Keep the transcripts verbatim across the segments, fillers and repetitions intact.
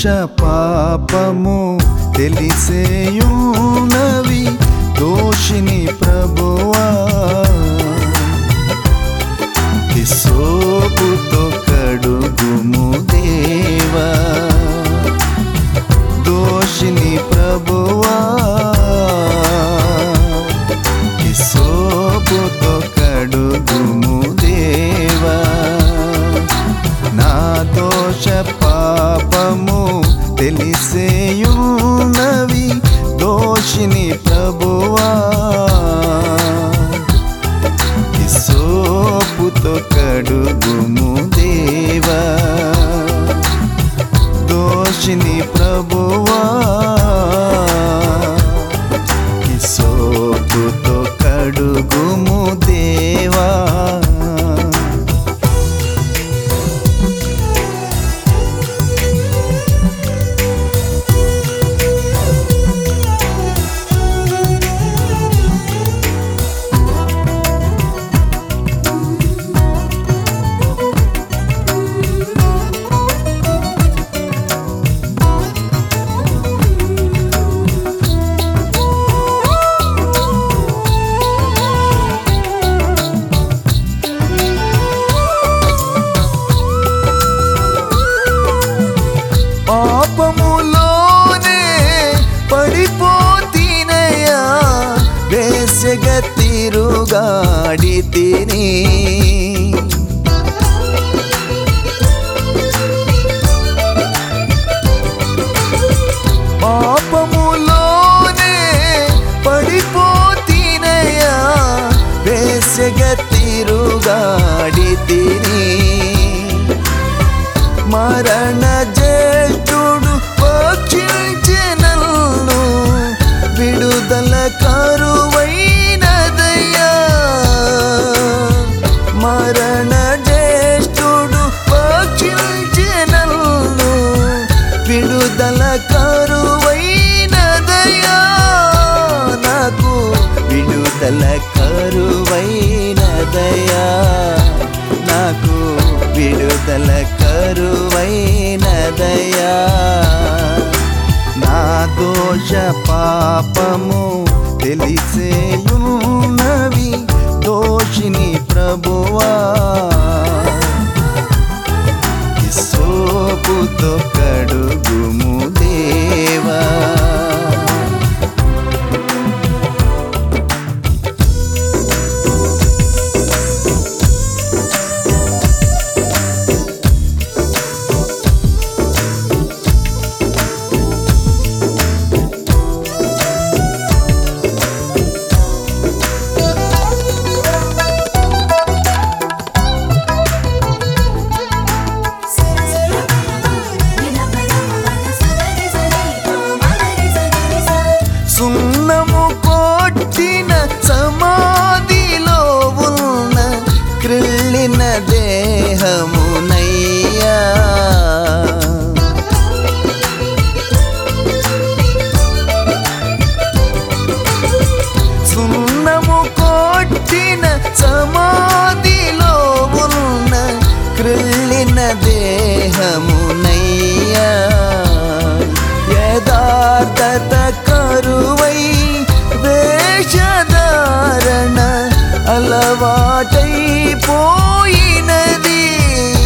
పాపము తెలిసేయున్నవి దోషిని ప్రభువా హిస్సోపుతో కడుగుము దేవా దోషిని ప్రభువా హిస్సోపుతో కడుగుము దేవా నా దోష పాపము తెలిసేయున్నవి దోషిని ప్రభువా హిస్సోపుతో కడుగుము దేవా దోషిని ప్రభువా హిస్సోపుతో కడుగుము దేవా పాపములోనే పడిపోతినయా వేసెగ తిరుగాడి తిని పాపములోనే పడిపోతినయా వేసెగ తిరుగాడి తిని మరణ జ్యేష్ఠుడు పక్షించెనల్ను విడుదల కరువైనదయ్యా మరణ జ్యేష్ఠుడు పక్షించెనల్ను విడుదల కరువైనదయ్యా నాకు విడుదల కరువైనదయ్యా నాకు విడుదల కరువైనదయ్యా నా దోష పాపము తెలిసేయున్నవి దోషిని ప్రభువా హిస్సోపుతో కడుగుము దేవా సున్నము కొట్టిన సమాధిలో ఉన్న క్రిల్లిన దేహమునయ్యా సున్నము కొట్టిన సమాధిలో ఉన్న క్రిల్లిన దేహమునయ్యా యథార్థత కరువై వేషధారణ అలవాటైపోయినది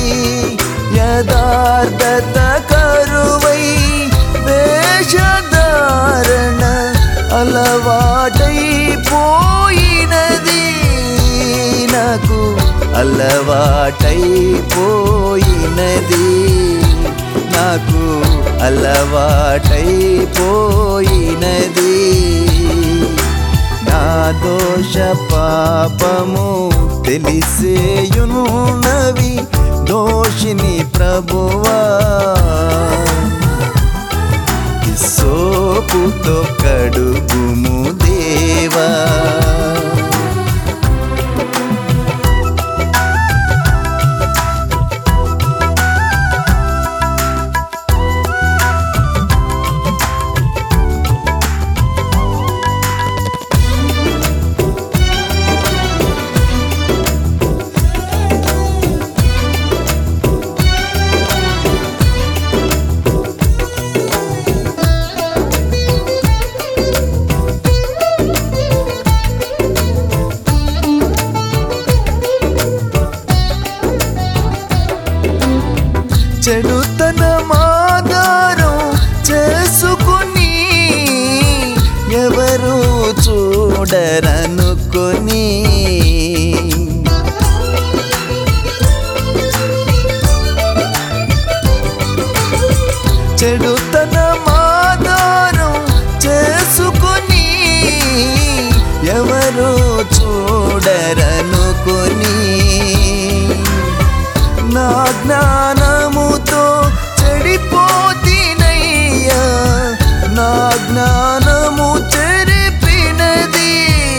యథార్థత కరువై వేషధారణ అలవాటైపోయినది నాకు అలవాటైపోయినది నాకు అలవాటైపోయినది నా దోష పాపము తెలిసేయున్నవి దోషిని ప్రభువా హిస్సోపుతో కడుగుము దేవా చెడుతనమాధారం చేసుకుని ఎవరు చూడరనుకొని చెడుతనమాధారం చేసుకుని ఎవరు చూడరనుకొని నా జ్ఞానముతో చెడిపోతినయ్యా నా జ్ఞానము చెరిపినది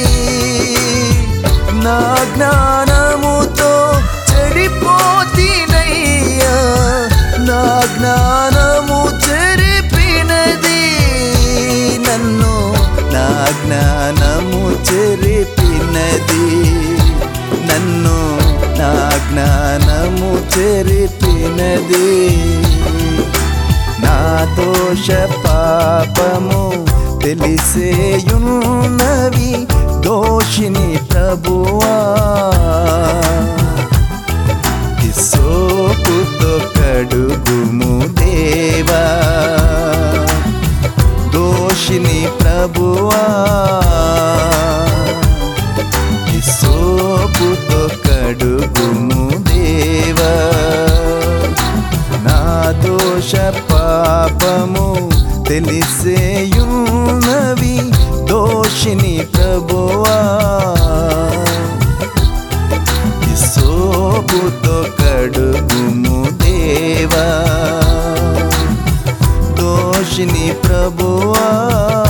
నా జ్ఞానముతో చెడిపోతినయ్యా నా జ్ఞానము చెరిపినది నన్ను నా జ్ఞానము చెరిపినది నన్ను నా జ్ఞానము చెరిపినది నా దోష పాపము తెలిసేయున్నవి దోషిని ప్రభువా హిస్సోపుతో కడుగుము దేవా దోషిని ప్రభువా హిస్సోపుతో కడుగుము దేవా నా దోష పాపము తెలిసేయున్నవి దోషిని ప్రభువా హిస్సోపుతో కడుగుము దేవా దోషిని ప్రభువా